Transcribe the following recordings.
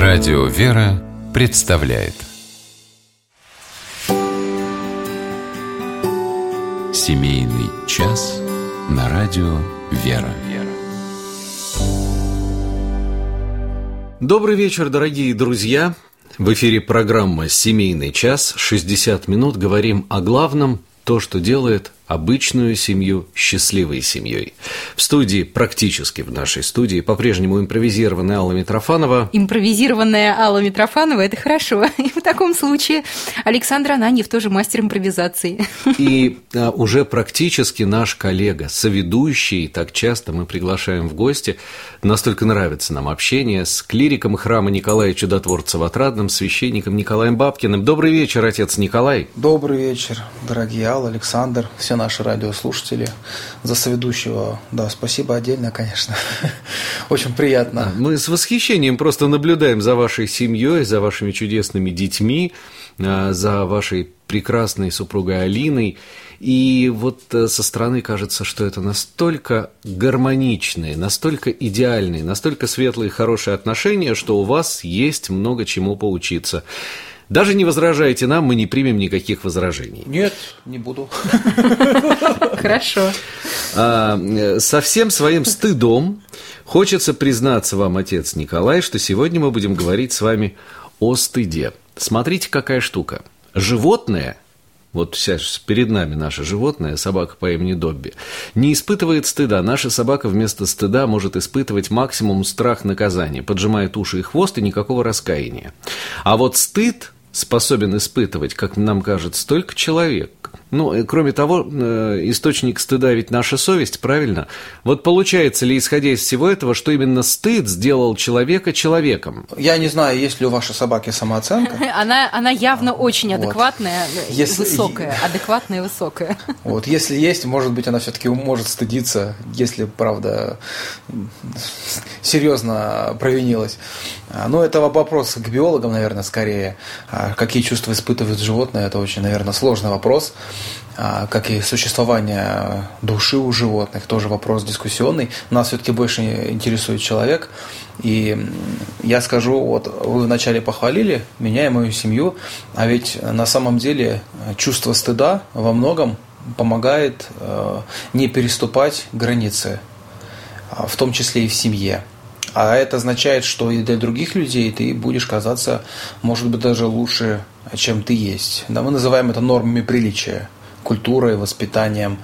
Радио «Вера» представляет Семейный час на радио «Вера». Добрый вечер, дорогие друзья! В эфире программа «Семейный час». 60 минут говорим о главном, то, что делает обычную семью счастливой семьей. В студии, практически в нашей студии, по-прежнему импровизированная Алла Митрофанова. Импровизированная Алла Митрофанова – это хорошо. И в таком случае Александр Ананьев тоже мастер импровизации. И уже практически наш коллега, соведущий, так часто мы приглашаем в гости, настолько нравится нам общение с клириком храма Николая Чудотворца в Отрадном, священником Николаем Бабкиным. Добрый вечер, отец Николай. Добрый вечер, дорогие Алла, Александр, все наши радиослушатели. За соведущего, да, спасибо отдельно, конечно. Очень приятно. Мы с восхищением просто наблюдаем за вашей семьей, за вашими чудесными детьми, за вашей прекрасной супругой Алиной. И вот со стороны кажется, что это настолько гармоничные, настолько идеальные, настолько светлые, хорошие отношения, что у вас есть много чему поучиться. Даже не возражайте нам, мы не примем никаких возражений. Нет, не буду. Хорошо. Со всем своим стыдом хочется признаться вам, отец Николай, что сегодня мы будем говорить с вами о стыде. Смотрите, какая штука. Животное, вот сейчас перед нами наше животное, собака по имени Добби, не испытывает стыда. Наша собака вместо стыда может испытывать максимум страх наказания, поджимает уши и хвост, и никакого раскаяния. А вот стыд способен испытывать, как нам кажется, только человек. Ну, и кроме того, источник стыда ведь наша совесть, правильно? Вот получается ли, исходя из всего этого, что именно стыд сделал человека человеком? Я не знаю, есть ли у вашей собаки самооценка. Она явно очень адекватная, высокая, адекватная и высокая. Вот, если есть, может быть, она все-таки может стыдиться, если, правда, серьезно провинилась. Но это вопрос к биологам, наверное, скорее. Какие чувства испытывают животные, это очень, наверное, сложный вопрос. Как и существование души у животных, тоже вопрос дискуссионный. Нас все-таки больше интересует человек. И я скажу, вот вы вначале похвалили меня и мою семью, а ведь на самом деле чувство стыда во многом помогает не переступать границы, в том числе и в семье. А это означает, что и для других людей ты будешь казаться, может быть, даже лучше, чем ты есть. Да, мы называем это нормами приличия, культурой, воспитанием.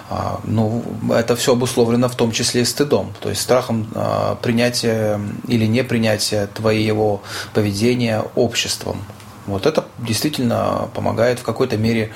Ну, это все обусловлено в том числе и стыдом, то есть страхом принятия или непринятия твоего поведения обществом. Вот это действительно помогает в какой-то мере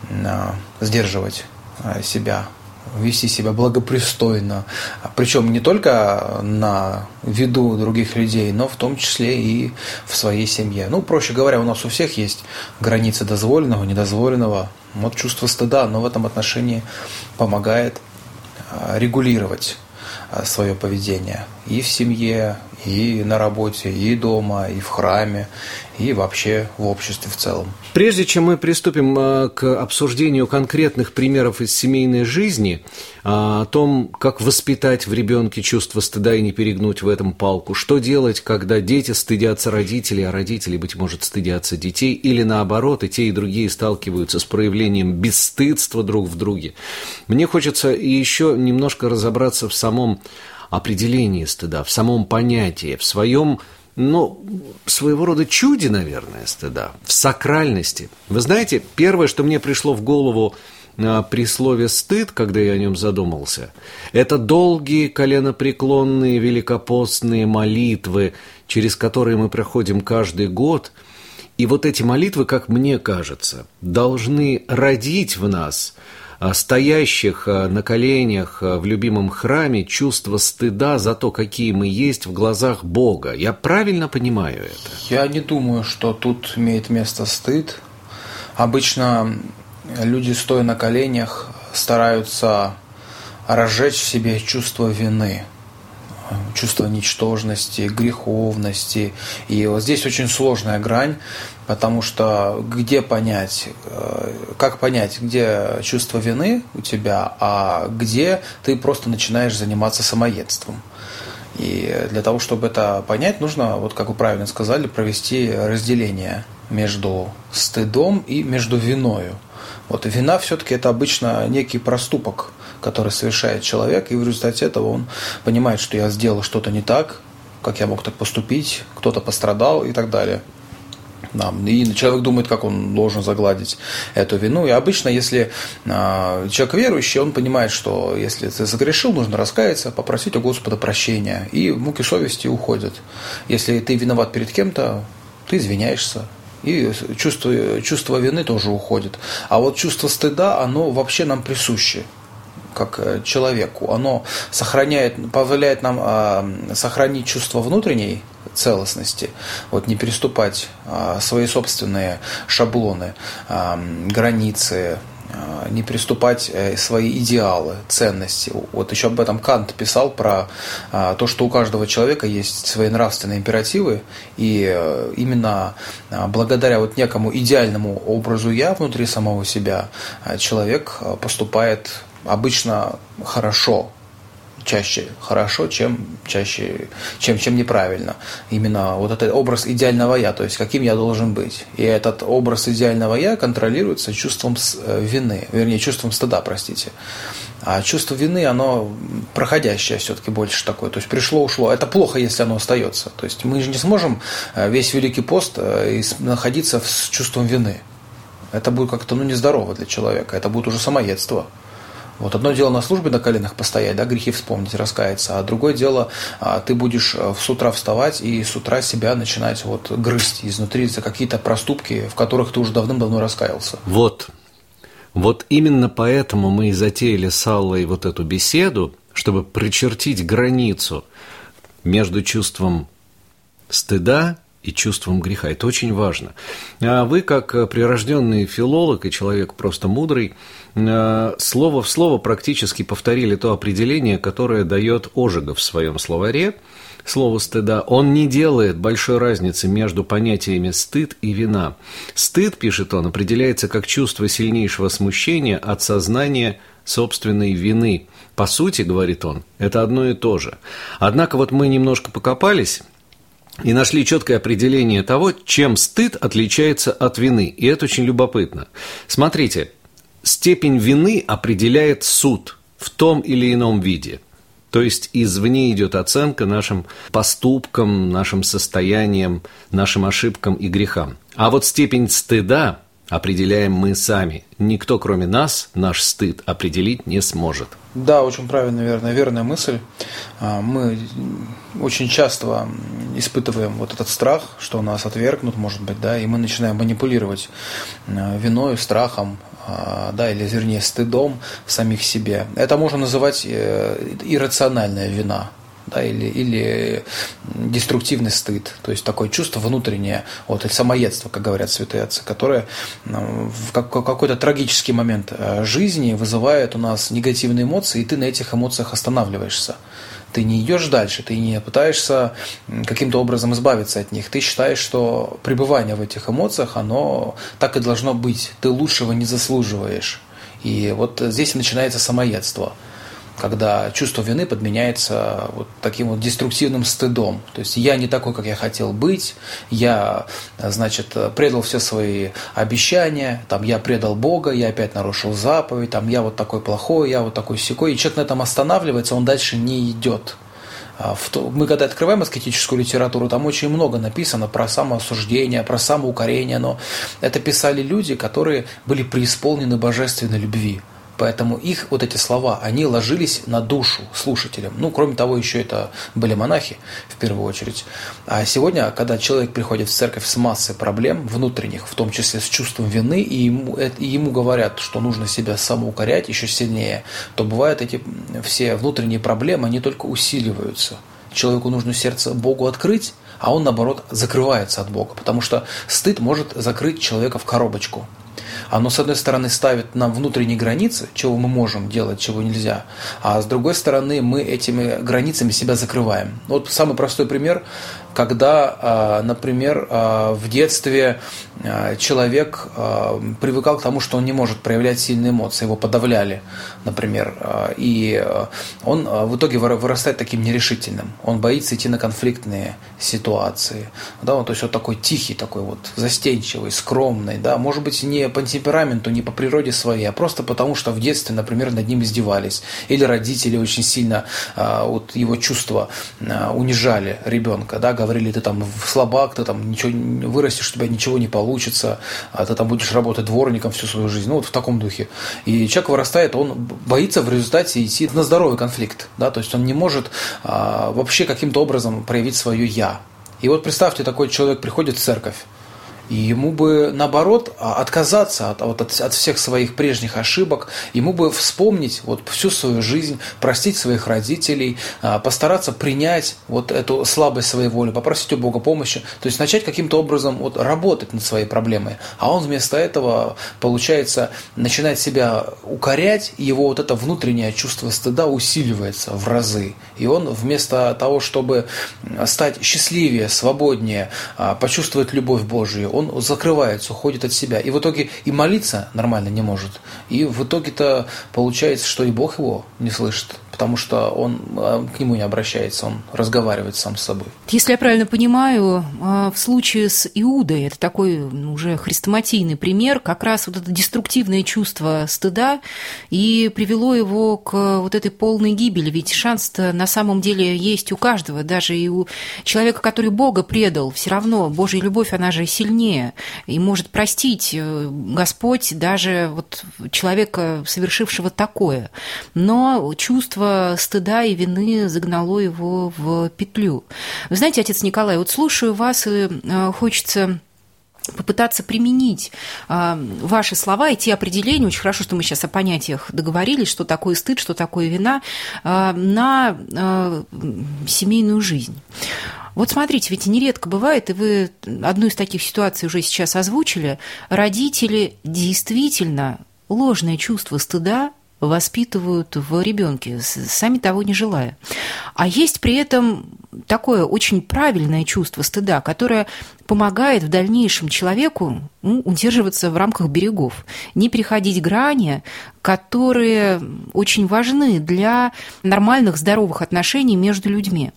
сдерживать себя, вести себя благопристойно, причем не только на виду других людей, но в том числе и в своей семье. Ну, проще говоря, у нас у всех есть границы дозволенного, недозволенного. Вот чувство стыда, но в этом отношении помогает регулировать свое поведение и в семье, и на работе, и дома, и в храме, и вообще в обществе в целом. Прежде чем мы приступим к обсуждению конкретных примеров из семейной жизни, о том, как воспитать в ребенке чувство стыда и не перегнуть в этом палку, что делать, когда дети стыдятся родителей, а родители, быть может, стыдятся детей, или наоборот, и те, и другие сталкиваются с проявлением бесстыдства друг в друге. Мне хочется еще немножко разобраться в самом определении стыда, в самом понятии, в своем, своего рода чуде, наверное, стыда, в сакральности. Вы знаете, первое, что мне пришло в голову при слове «стыд», когда я о нем задумался, это долгие коленопреклонные великопостные молитвы, через которые мы проходим каждый год. И вот эти молитвы, как мне кажется, должны родить в нас, стоящих на коленях в любимом храме, чувство стыда за то, какие мы есть в глазах Бога. Я правильно понимаю это? Я не думаю, что тут имеет место стыд. Обычно люди, стоя на коленях, стараются разжечь в себе чувство вины, чувство ничтожности, греховности. И вот здесь очень сложная грань, потому что как понять, где чувство вины у тебя, а где ты просто начинаешь заниматься самоедством. И для того, чтобы это понять, нужно, вот как вы правильно сказали, провести разделение между стыдом и между виною. Вот вина все-таки это обычно некий проступок, который совершает человек, и в результате этого он понимает, что я сделал что-то не так, как я мог так поступить, кто-то пострадал и так далее. Да, и человек думает, как он должен загладить эту вину. И обычно, если человек верующий, он понимает, что если ты согрешил, нужно раскаяться, попросить у Господа прощения, и муки совести уходят. Если ты виноват перед кем-то, ты извиняешься, и чувство вины тоже уходит. А вот чувство стыда, оно вообще нам присуще, как человеку. Оно позволяет нам сохранить чувство внутренней целостности, вот не переступать свои собственные шаблоны, границы, не переступать свои идеалы, ценности. Вот еще об этом Кант писал, про то, что у каждого человека есть свои нравственные императивы, и именно благодаря вот некому идеальному образу «я» внутри самого себя человек поступает обычно хорошо, чаще хорошо, чем неправильно. Именно вот этот образ идеального «я», то есть каким я должен быть. И этот образ идеального «я» контролируется чувством вины, вернее, чувством стыда, простите. А чувство вины, оно проходящее все-таки больше такое. То есть пришло-ушло. Это плохо, если оно остается. То есть мы же не сможем весь Великий пост находиться с чувством вины. Это будет как-то нездорово для человека. Это будет уже самоедство. Вот одно дело на службе на коленях постоять, да, грехи вспомнить, раскаяться, а другое дело, ты будешь с утра вставать и с утра себя начинать вот грызть изнутри за какие-то проступки, в которых ты уже давным-давно раскаялся. Вот именно поэтому мы и затеяли с Аллой вот эту беседу, чтобы прочертить границу между чувством стыда и чувством греха. Это очень важно. А вы, как прирожденный филолог и человек просто мудрый, слово в слово практически повторили то определение, которое дает Ожегов в своем словаре. Слово «стыда». Он не делает большой разницы между понятиями «стыд» и «вина». Стыд, пишет он, определяется как чувство сильнейшего смущения от сознания собственной вины. По сути, говорит он, это одно и то же. Однако вот мы немножко покопались и нашли четкое определение того, чем стыд отличается от вины. И это очень любопытно. Смотрите, степень вины определяет суд в том или ином виде. То есть извне идет оценка нашим поступкам, нашим состояниям, нашим ошибкам и грехам. А вот степень стыда определяем мы сами. Никто, кроме нас, наш стыд определить не сможет. Да, очень правильная, верная мысль. Мы очень часто испытываем вот этот страх, что нас отвергнут, может быть, да, и мы начинаем манипулировать виною, страхом, да, или, вернее, стыдом в самих себе. Это можно называть иррациональная вина. Да, или деструктивный стыд, то есть такое чувство внутреннее, вот, или самоедство, как говорят святые отцы, которое в какой-то трагический момент жизни вызывает у нас негативные эмоции, и ты на этих эмоциях останавливаешься. Ты не идешь дальше, ты не пытаешься каким-то образом избавиться от них. Ты считаешь, что пребывание в этих эмоциях, оно так и должно быть. Ты лучшего не заслуживаешь. И вот здесь начинается самоедство, когда чувство вины подменяется вот таким вот деструктивным стыдом. То есть я не такой, как я хотел быть, я, значит, предал все свои обещания, там, я предал Бога, я опять нарушил заповедь, там, я вот такой плохой, я вот такой сякой. И человек на этом останавливается, он дальше не идет. Мы когда открываем аскетическую литературу, там очень много написано про самоосуждение, про самоукорение, но это писали люди, которые были преисполнены божественной любви. Поэтому их вот эти слова, они ложились на душу слушателям. Ну, кроме того, еще это были монахи, в первую очередь. А сегодня, когда человек приходит в церковь с массой проблем внутренних, в том числе с чувством вины, и ему говорят, что нужно себя самоукорять еще сильнее, то бывают эти все внутренние проблемы, они только усиливаются. Человеку нужно сердце Богу открыть, а он, наоборот, закрывается от Бога, потому что стыд может закрыть человека в коробочку. Оно, с одной стороны, ставит нам внутренние границы, чего мы можем делать, чего нельзя, а с другой стороны, мы этими границами себя закрываем. Вот самый простой пример. когда, например, в детстве человек привыкал к тому, что он не может проявлять сильные эмоции, его подавляли, например, и он в итоге вырастает таким нерешительным, он боится идти на конфликтные ситуации, да, то есть вот такой тихий, такой вот застенчивый, скромный, да, может быть, не по темпераменту, не по природе своей, а просто потому, что в детстве, например, над ним издевались, или родители очень сильно вот его чувства унижали ребенка, да, говорили, ты там слабак, ты там ничего не вырастешь, у тебя ничего не получится, ты там будешь работать дворником всю свою жизнь, ну вот в таком духе. И человек вырастает, он боится в результате идти на здоровый конфликт, да, то есть он не может вообще каким-то образом проявить свое «я». И вот представьте, такой человек приходит в церковь, и ему бы, наоборот, отказаться от всех своих прежних ошибок, ему бы вспомнить вот всю свою жизнь, простить своих родителей, постараться принять вот эту слабость своей воли, попросить у Бога помощи, то есть начать каким-то образом вот работать над своей проблемой. А он вместо этого, получается, начинает себя укорять, и его вот это внутреннее чувство стыда усиливается в разы. И он вместо того, чтобы стать счастливее, свободнее, почувствовать любовь Божию, он закрывается, уходит от себя. И в итоге и молиться нормально не может. И в итоге-то получается, что и Бог его не слышит, потому что он к нему не обращается, он разговаривает сам с собой. Если я правильно понимаю, в случае с Иудой, это такой уже хрестоматийный пример, как раз вот это деструктивное чувство стыда и привело его к вот этой полной гибели. Ведь шанс-то на самом деле есть у каждого, даже и у человека, который Бога предал, все равно Божья любовь, она же сильнее и может простить Господь даже вот человека, совершившего такое. Но чувство стыда и вины загнало его в петлю. Вы знаете, отец Николай, вот слушаю вас, и хочется попытаться применить ваши слова и те определения, очень хорошо, что мы сейчас о понятиях договорились, что такое стыд, что такое вина, на семейную жизнь. Вот смотрите, ведь нередко бывает, и вы одну из таких ситуаций уже сейчас озвучили, родители действительно ложное чувство стыда воспитывают в ребенке, сами того не желая. А есть при этом такое очень правильное чувство стыда, которое помогает в дальнейшем человеку удерживаться в рамках берегов, не переходить грани, которые очень важны для нормальных, здоровых отношений между людьми.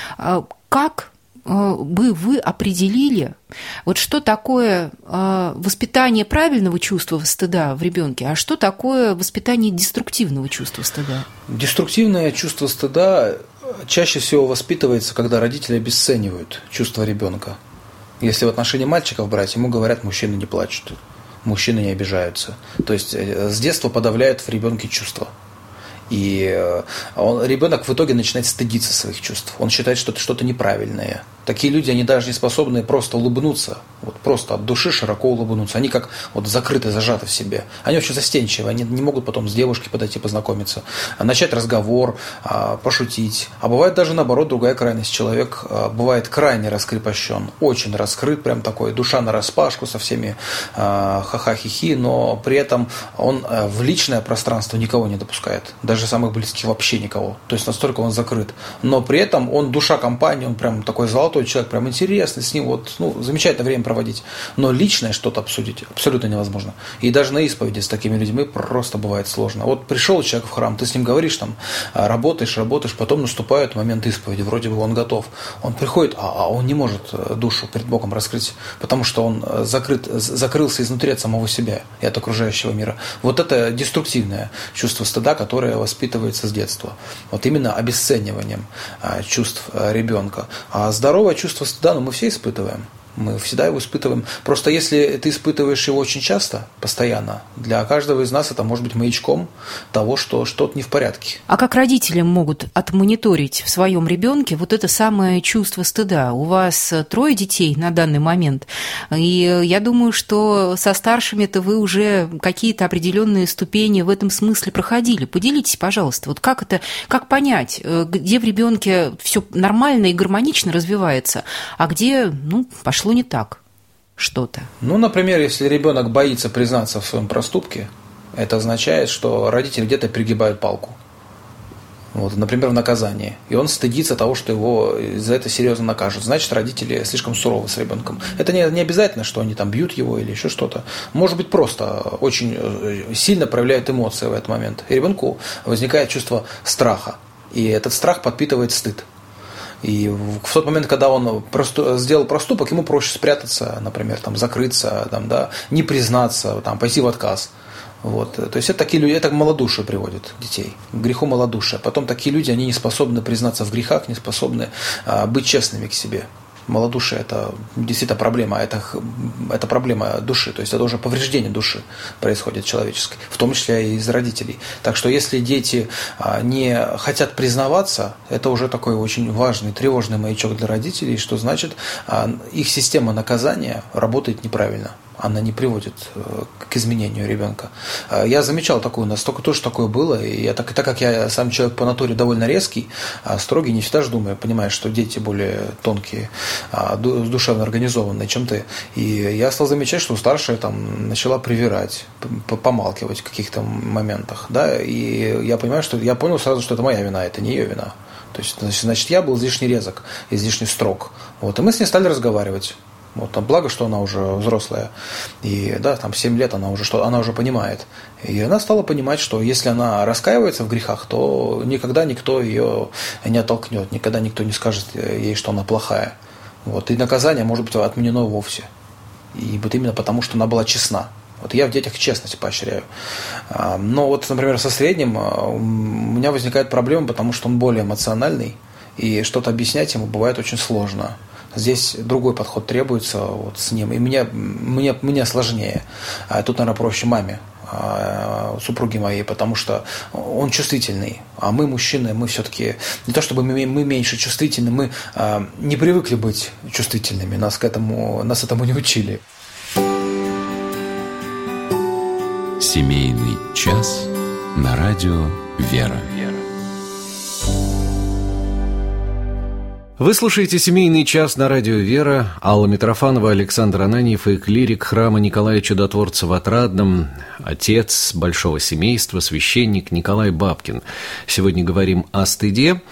Как бы вы определили, вот что такое воспитание правильного чувства стыда в ребенке, а что такое воспитание деструктивного чувства стыда? Деструктивное чувство стыда чаще всего воспитывается, когда родители обесценивают чувство ребенка. Если в отношении мальчиков брать, ему говорят, мужчины не плачут, мужчины не обижаются. То есть с детства подавляют в ребенке чувства. И ребенок в итоге начинает стыдиться своих чувств. Он считает, что это что-то неправильное. Такие люди, они даже не способны просто улыбнуться, вот просто от души широко улыбнуться. Они как вот закрыты, зажаты в себе. Они очень застенчивы, они не могут потом с девушкой подойти познакомиться, начать разговор, пошутить. А бывает даже наоборот другая крайность. Человек бывает крайне раскрепощен, очень раскрыт, прям такой, душа нараспашку со всеми ха-ха-хи-хи, но при этом он в личное пространство никого не допускает. Даже самых близких вообще никого. То есть настолько он закрыт. Но при этом он душа компании, он прям такой золотой человек, прям интересный, с ним вот, замечательное время проводить. Но личное что-то обсудить абсолютно невозможно. И даже на исповеди с такими людьми просто бывает сложно. Вот пришел человек в храм, ты с ним говоришь, там, работаешь, потом наступает момент исповеди, вроде бы он готов. Он приходит, а он не может душу перед Богом раскрыть, потому что он закрылся изнутри от самого себя и от окружающего мира. Вот это деструктивное чувство стыда, которое воспитывается с детства. Вот именно обесцениванием чувств ребенка. А здоровое чувство стыда, мы все испытываем. Мы всегда его испытываем. Просто если ты испытываешь его очень часто, постоянно, для каждого из нас это может быть маячком того, что что-то не в порядке. А как родители могут отмониторить в своем ребенке вот это самое чувство стыда? У вас 3 детей на данный момент, и я думаю, что со старшими-то вы уже какие-то определенные ступени в этом смысле проходили. Поделитесь, пожалуйста, вот как понять, где в ребенке все нормально и гармонично развивается, а где, пошло не так что-то. Например, если ребенок боится признаться в своем проступке, это означает, что родители где-то перегибают палку. Вот, например, в наказании. И он стыдится того, что его за это серьезно накажут. Значит, родители слишком суровы с ребенком. Это не обязательно, что они там бьют его или еще что-то. Может быть, просто очень сильно проявляют эмоции в этот момент. И ребенку возникает чувство страха. И этот страх подпитывает стыд. И в тот момент, когда он просто сделал проступок, ему проще спрятаться, например, там, закрыться, там, да, не признаться, там, пойти в отказ. Вот. То есть это такие люди, это к малодушию приводит детей, к греху малодушия. Потом такие люди, они не способны признаться в грехах, не способны быть честными к себе. Малодушие – это действительно проблема, это проблема души, то есть это уже повреждение души происходит человеческой, в том числе и из родителей. Так что если дети не хотят признаваться, это уже такой очень важный, тревожный маячок для родителей, что значит, их система наказания работает неправильно. Она не приводит к изменению ребенка. Я замечал такое, у нас тоже такое было, и так как я сам человек по натуре довольно резкий, строгий, не всегда же думаю, понимаешь, что дети более тонкие, душевно организованные, чем ты. И я стал замечать, что старшая там начала привирать, помалкивать в каких-то моментах, да, и я понимаю, что я понял сразу, что это моя вина, это не ее вина. То есть, значит, я был излишне резок, излишне строг. Вот, и мы с ней стали разговаривать. Вот, там, благо, что она уже взрослая, и да, там 7 лет она уже понимает. И она стала понимать, что если она раскаивается в грехах, то никогда никто ее не оттолкнет, никогда никто не скажет ей, что она плохая. Вот, и наказание может быть отменено вовсе. И вот именно потому, что она была честна. Вот я в детях честность поощряю. Но вот, например, со средним у меня возникает проблема, потому что он более эмоциональный, и что-то объяснять ему бывает очень сложно. Здесь другой подход требуется вот с ним, и мне сложнее. Тут, наверное, проще маме, супруги моей, потому что он чувствительный, а мы, мужчины, мы все-таки, не то чтобы мы меньше чувствительны, мы не привыкли быть чувствительными, нас этому не учили. Семейный час на радио «Вера». Вы слушаете «Семейный час» на радио «Вера». Алла Митрофанова, Александр Ананьев и клирик храма Николая Чудотворца в Отрадном, отец большого семейства, священник Николай Бабкин. Сегодня говорим о стыде.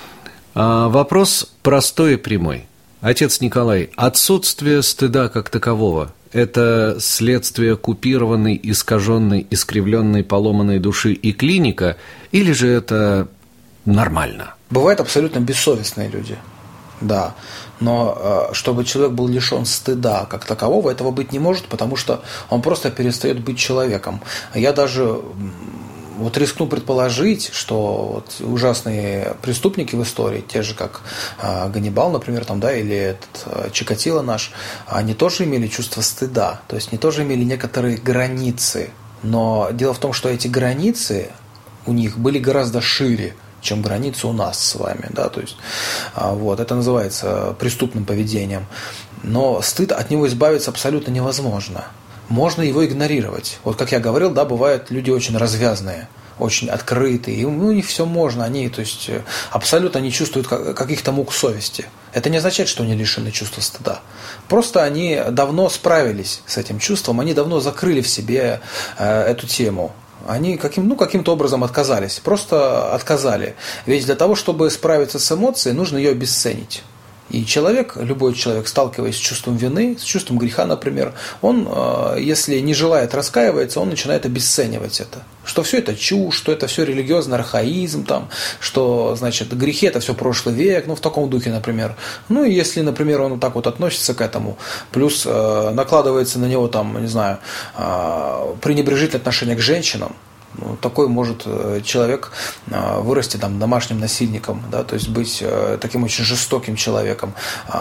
Вопрос простой и прямой. Отец Николай, отсутствие стыда как такового – это следствие купированной, искаженной, искривленной, поломанной души и клиника, или же это нормально? Бывают абсолютно бессовестные люди. Да, но чтобы человек был лишен стыда как такового, этого быть не может, потому что он просто перестает быть человеком. Я даже вот рискну предположить, что вот ужасные преступники в истории, те же как Ганнибал, например, там, да, или этот Чикатило наш, они тоже имели чувство стыда, то есть они тоже имели некоторые границы. Но дело в том, что эти границы у них были гораздо шире, чем границы у нас с вами, да, то есть вот, это называется преступным поведением. Но стыд, от него избавиться абсолютно невозможно. Можно его игнорировать. Вот как я говорил, да, бывают люди очень развязные, очень открытые, и у них все можно, они, то есть, абсолютно не чувствуют каких-то мук совести. Это не означает, что они лишены чувства стыда. Просто они давно справились с этим чувством, они давно закрыли в себе эту тему. Они каким-то образом отказались, просто отказали. Ведь для того, чтобы справиться с эмоцией, нужно ее обесценить. И любой человек, сталкиваясь с чувством вины, с чувством греха, например, он, если не желает раскаиваться, он начинает обесценивать это. Что все это чушь, что это все религиозный архаизм, там, что, значит, грехи – это все прошлый век, в таком духе, например. И если, например, он вот так вот относится к этому, плюс накладывается на него, там, не знаю, пренебрежительное отношение к женщинам, такой может человек вырасти там домашним насильником, да, то есть быть таким очень жестоким человеком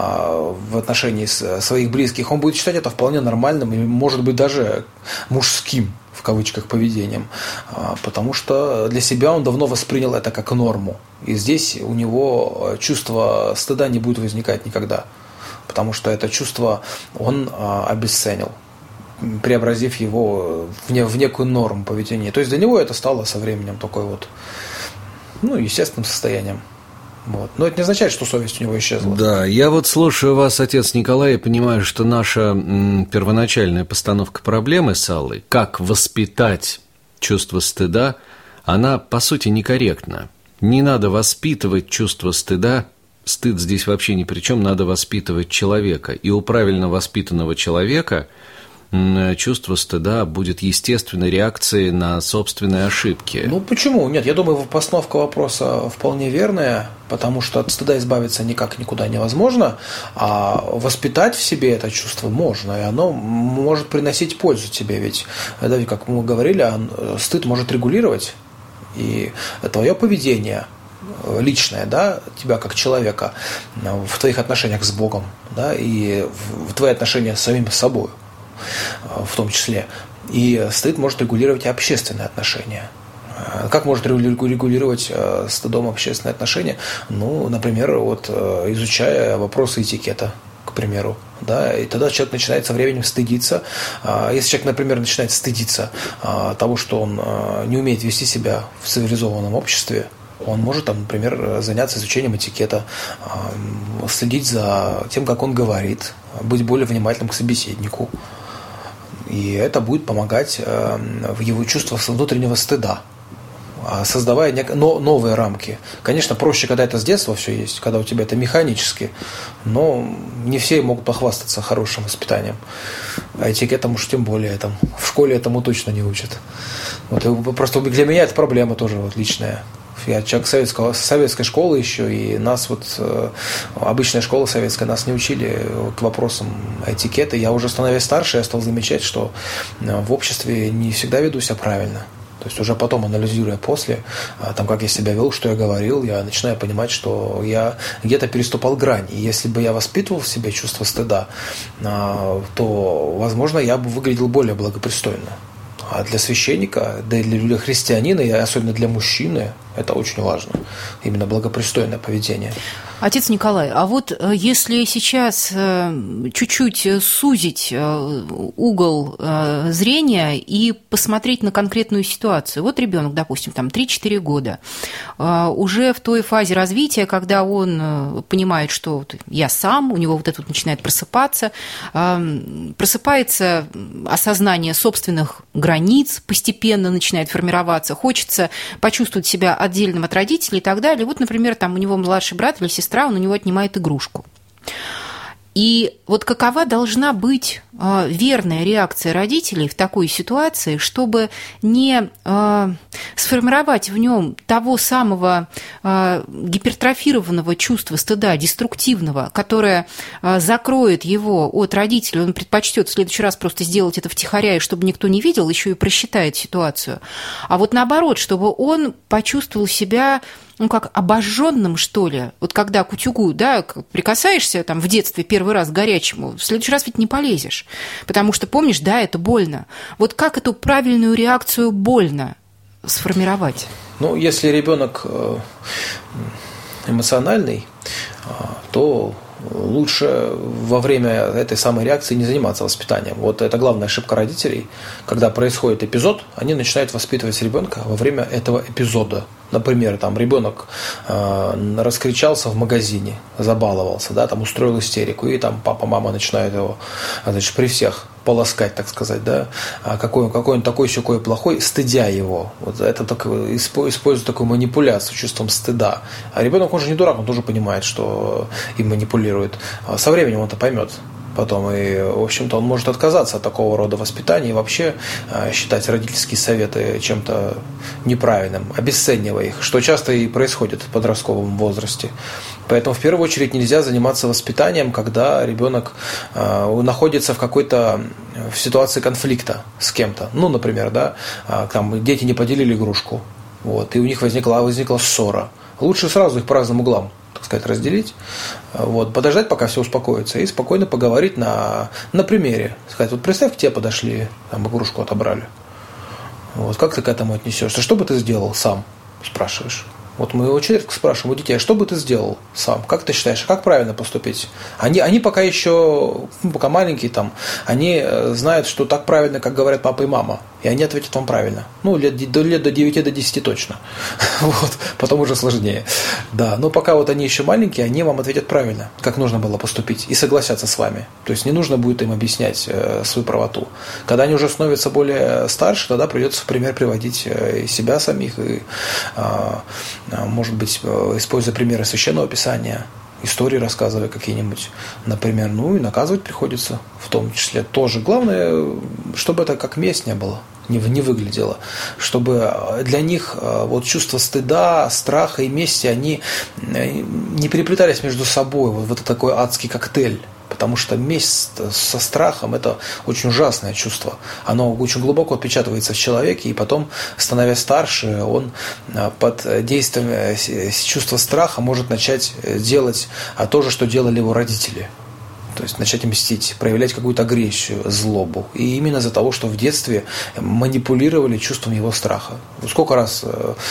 в отношении своих близких. Он будет считать это вполне нормальным и, может быть, даже мужским, в кавычках, поведением, потому что для себя он давно воспринял это как норму. И здесь у него чувство стыда не будет возникать никогда, потому что это чувство он обесценил, преобразив его в некую норму поведения. То есть для него это стало со временем такой вот, естественным состоянием. Вот. Но это не означает, что совесть у него исчезла. Да, я вот слушаю вас, отец Николай, и понимаю, что наша первоначальная постановка проблемы с Аллой, как воспитать чувство стыда, она, по сути, некорректна. не надо воспитывать чувство стыда. Стыд здесь вообще ни при чем, надо воспитывать человека. И у правильно воспитанного человека чувство стыда будет естественной реакцией на собственные ошибки. Ну почему? Нет, я думаю, постановка вопроса вполне верная, потому что от стыда избавиться никак никуда невозможно, а воспитать в себе это чувство можно, и оно может приносить пользу тебе, ведь, как мы говорили, стыд может регулировать, и твое поведение личное, да, тебя как человека в твоих отношениях с Богом, да, и в твои отношения с самим собой, в том числе. И стыд может регулировать и общественные отношения. Как может регулировать стыдом общественные отношения? Ну, например, вот изучая вопросы этикета, к примеру, да, и тогда человек начинает со временем стыдиться. Если человек, например, начинает стыдиться того, что он не умеет вести себя в цивилизованном обществе, он может, там, например, заняться изучением этикета, следить за тем, как он говорит, быть более внимательным к собеседнику. И это будет помогать в его чувствах внутреннего стыда, создавая новые рамки. Конечно, проще, когда это с детства все есть, когда у тебя это механически, но не все могут похвастаться хорошим воспитанием. А этикетом уж тем более, в школе этому точно не учат. Вот, просто для меня это проблема тоже вот, личная. Я человек советской школы еще, и нас обычная школа советская, нас не учили к вопросам этикета. Я уже становясь старше, я стал замечать, что в обществе не всегда веду себя правильно. То есть уже потом, анализируя после, как я себя вел, что я говорил, я начинаю понимать, что я где-то переступал грань. И если бы я воспитывал в себе чувство стыда, то, возможно, я бы выглядел более благопристойно. А для священника, да и для христианина, и особенно для мужчины, это очень важно. Именно благопристойное поведение. Отец Николай, а вот если сейчас чуть-чуть сузить угол зрения и посмотреть на конкретную ситуацию. Вот ребенок, допустим, 3-4 года, уже в той фазе развития, когда он понимает, что я сам, у него это начинает просыпаться осознание собственных границ, постепенно начинает формироваться, хочется почувствовать себя отдельным от родителей и так далее. Вот, например, у него младший брат или сестра, он у него отнимает игрушку. И вот какова должна быть верная реакция родителей в такой ситуации, чтобы не сформировать в нем того самого гипертрофированного чувства стыда, деструктивного, которое закроет его от родителей, он предпочтет в следующий раз просто сделать это втихаря, и чтобы никто не видел, еще и просчитает ситуацию. А вот наоборот, чтобы он почувствовал себя как обожженным, что ли. Вот когда к утюгу, да, прикасаешься в детстве первый раз к горячему, в следующий раз ведь не полезешь. Потому что, помнишь, да, это больно. Вот как эту правильную реакцию больно сформировать? Ну, если ребенок эмоциональный, то лучше во время этой самой реакции не заниматься воспитанием. Вот это главная ошибка родителей. Когда происходит эпизод, они начинают воспитывать ребенка во время этого эпизода. Например, ребенок раскричался в магазине, забаловался, да, устроил истерику, и папа, мама начинают его, при всех полоскать, так сказать, да, какой он такой-сякой плохой, стыдя его. Вот это использует такую манипуляцию чувством стыда. А ребенок, он же не дурак, он тоже понимает, что им манипулирует. Со временем он это поймет потом, и, в общем-то, он может отказаться от такого рода воспитания и вообще считать родительские советы чем-то неправильным, обесценивая их, что часто и происходит в подростковом возрасте. Поэтому, в первую очередь, нельзя заниматься воспитанием, когда ребенок находится в ситуации конфликта с кем-то. Ну, например, да, дети не поделили игрушку, и у них возникла ссора. Лучше сразу их по разным углам, так сказать, разделить, подождать, пока все успокоится, и спокойно поговорить на примере. Сказать, вот представь, к тебе подошли, игрушку отобрали. Как ты к этому отнесешься? Что бы ты сделал сам, спрашиваешь. Мы очень редко спрашиваем у детей, а что бы ты сделал сам? Как ты считаешь, как правильно поступить? Они пока еще, пока маленькие, они знают, что так правильно, как говорят папа и мама. И они ответят вам правильно. Ну, лет до 9 до 10 точно. Вот. Потом уже сложнее. Да. Но пока вот они еще маленькие, они вам ответят правильно, как нужно было поступить, и согласятся с вами. То есть не нужно будет им объяснять свою правоту. Когда они уже становятся более старше, тогда придется в пример приводить и себя самих, и, может быть, используя примеры Священного Писания, истории рассказывая какие-нибудь, например, ну и наказывать приходится в том числе тоже. Главное, чтобы это как месть не было, не выглядело, чтобы для них вот чувство стыда, страха и мести, они не переплетались между собой, вот это такой адский коктейль. Потому что месть со страхом – это очень ужасное чувство. Оно очень глубоко отпечатывается в человеке, и потом, становясь старше, он под действием чувства страха может начать делать то же, что делали его родители. То есть начать мстить, проявлять какую-то агрессию, злобу. И именно из-за того, что в детстве манипулировали чувством его страха. Сколько раз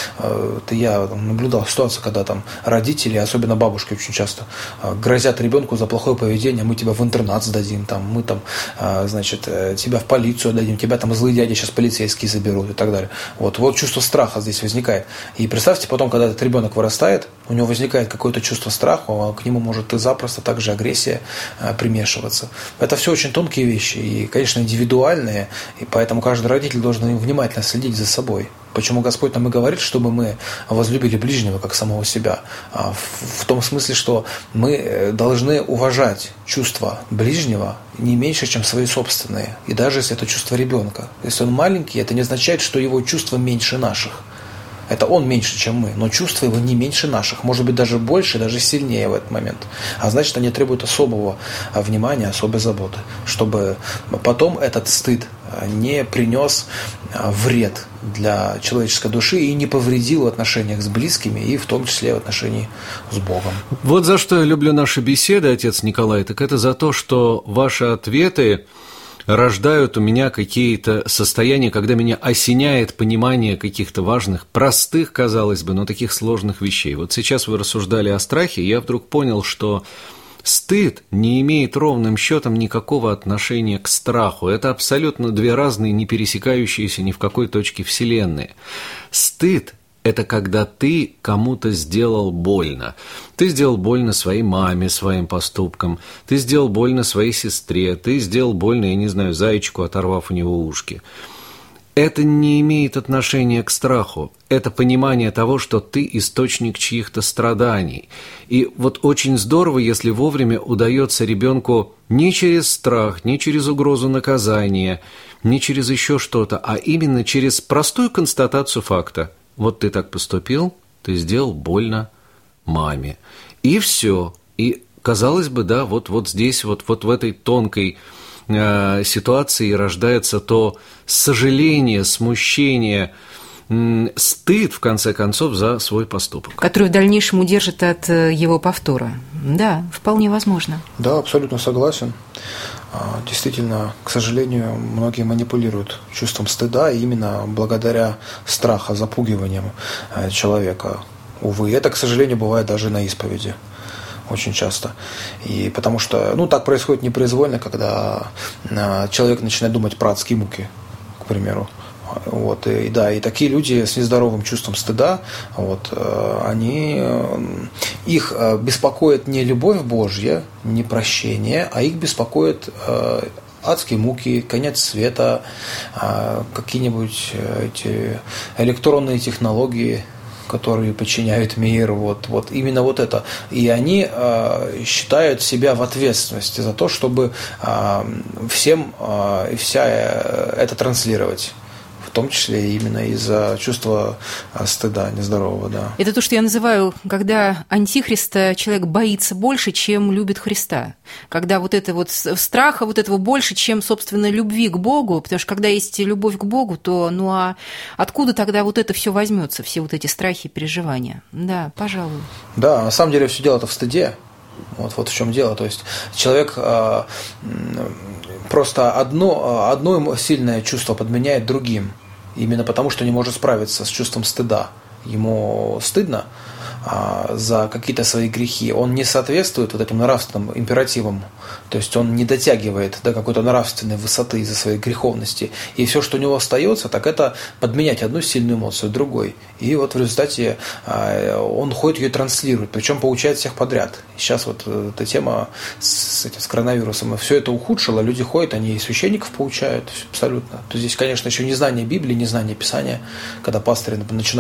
я наблюдал ситуацию, когда там родители, особенно бабушки очень часто, грозят ребенку за плохое поведение: мы тебя в интернат сдадим, там, мы там, значит, тебя в полицию отдадим, тебя там злые дяди сейчас полицейские заберут и так далее. Вот чувство страха здесь возникает. И представьте, потом, когда этот ребенок вырастает, у него возникает какое-то чувство страха, к нему может и запросто также агрессия примешиваться. Это все очень тонкие вещи и, конечно, индивидуальные, и поэтому каждый родитель должен внимательно следить за собой. Почему Господь нам и говорит, чтобы мы возлюбили ближнего как самого себя? В том смысле, что мы должны уважать чувства ближнего не меньше, чем свои собственные. И даже если это чувство ребенка. Если он маленький, это не означает, что его чувства меньше наших. Это он меньше, чем мы, но чувства его не меньше наших, может быть, даже больше, даже сильнее в этот момент. А значит, они требуют особого внимания, особой заботы, чтобы потом этот стыд не принес вред для человеческой души и не повредил в отношениях с близкими, и в том числе в отношении с Богом. Вот за что я люблю наши беседы, отец Николай, так это за то, что ваши ответы рождают у меня какие-то состояния, когда меня осеняет понимание каких-то важных, простых, казалось бы, но таких сложных вещей. Вот сейчас вы рассуждали о страхе, и я вдруг понял, что стыд не имеет ровным счетом никакого отношения к страху. Это абсолютно две разные, не пересекающиеся ни в какой точке Вселенной. Стыд – это когда ты кому-то сделал больно. Ты сделал больно своей маме своим поступком, ты сделал больно своей сестре, ты сделал больно, я не знаю, зайчику, оторвав у него ушки. Это не имеет отношения к страху. Это понимание того, что ты источник чьих-то страданий. И вот очень здорово, если вовремя удается ребенку не через страх, не через угрозу наказания, не через еще что-то, а именно через простую констатацию факта. Вот ты так поступил, ты сделал больно маме. И все. И, казалось бы, да, вот здесь, вот в этой тонкой ситуации рождается то сожаление, смущение, стыд, в конце концов, за свой поступок. Который в дальнейшем удержит от его повтора. Да, вполне возможно. Да, абсолютно согласен. Действительно, к сожалению, многие манипулируют чувством стыда именно благодаря страху, запугиваниям человека. Увы, это, к сожалению, бывает даже на исповеди. Очень часто. И потому что, так происходит непроизвольно, когда человек начинает думать про адские муки, к примеру. Вот, и такие люди с нездоровым чувством стыда, их беспокоит не любовь Божья, не прощение, а их беспокоит адские муки, конец света, какие-нибудь эти электронные технологии, которые подчиняют мир, именно это. И они считают себя в ответственности за то, чтобы всем и вся это транслировать. В том числе именно из-за чувства стыда нездорового, да. Это то, что я называю, когда антихриста человек боится больше, чем любит Христа. Когда страха этого больше, чем, собственно, любви к Богу, потому что когда есть любовь к Богу, то а откуда тогда это все возьмется, все эти страхи и переживания? Да, пожалуй. Да, на самом деле все дело-то в стыде. Вот в чем дело. То есть человек просто одно сильное чувство подменяет другим. Именно потому, что не может справиться с чувством стыда. Ему стыдно, за какие-то свои грехи, он не соответствует вот этим нравственным императивам, то есть он не дотягивает до какой-то нравственной высоты из-за своей греховности, и все, что у него остается, так это подменять одну сильную эмоцию другой. И вот в результате он ходит ее транслирует, причем получает всех подряд. Сейчас вот эта тема с коронавирусом, и все это ухудшило, люди ходят, они и священников получают абсолютно. То здесь, конечно, еще незнание Библии, незнание Писания, когда пастырь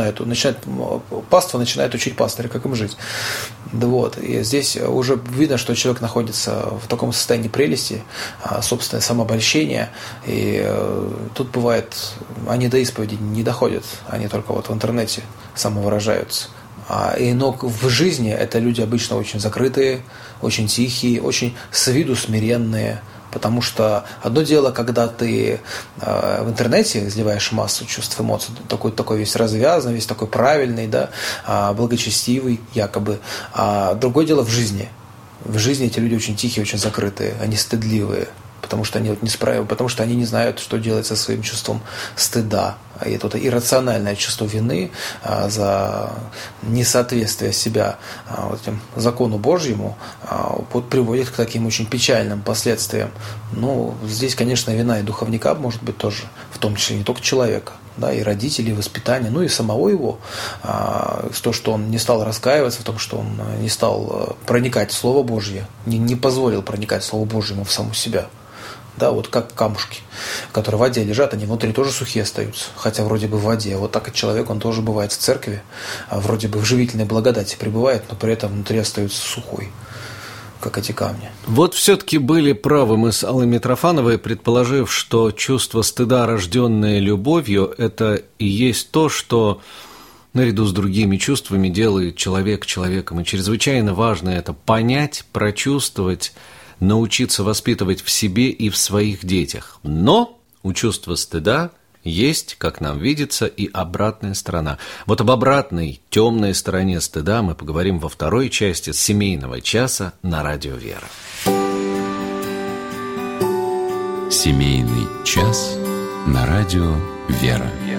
паства начинает учить пастыря, как им жить. Вот. И здесь уже видно, что человек находится в таком состоянии прелести, собственное самообольщения, и тут бывает, они до исповеди не доходят, они только вот в интернете самовыражаются. Но в жизни это люди обычно очень закрытые, очень тихие, очень с виду смиренные. Потому что одно дело, когда ты в интернете изливаешь массу чувств, эмоций, такой весь развязанный, весь такой правильный, да, благочестивый якобы. А другое дело в жизни. В жизни эти люди очень тихие, очень закрытые, они стыдливые. Потому что они вот потому что они не знают, что делать со своим чувством стыда. И это иррациональное чувство вины за несоответствие себя вот этим закону Божьему приводит к таким очень печальным последствиям. Ну, здесь, конечно, вина и духовника может быть тоже, в том числе не только человека, да, и родителей, и воспитания, ну и самого его, то, что он не стал раскаиваться в том, что он не стал проникать в Слово Божье, не позволил проникать в Слово Божье ему в саму себя. Да, вот как камушки, которые в воде лежат, они внутри тоже сухие остаются, хотя вроде бы в воде. Вот так и человек, он тоже бывает в церкви, вроде бы в живительной благодати пребывает, но при этом внутри остается сухой, как эти камни. Вот все-таки были правы мы с Аллой Митрофановой, предположив, что чувство стыда, рожденное любовью, это и есть то, что наряду с другими чувствами делает человека человеком. И чрезвычайно важно это понять, прочувствовать, научиться воспитывать в себе и в своих детях. Но у чувства стыда есть, как нам видится, и обратная сторона. Вот об обратной, темной стороне стыда мы поговорим во второй части «Семейного часа» на Радио Вера. «Семейный час» на Радио Вера.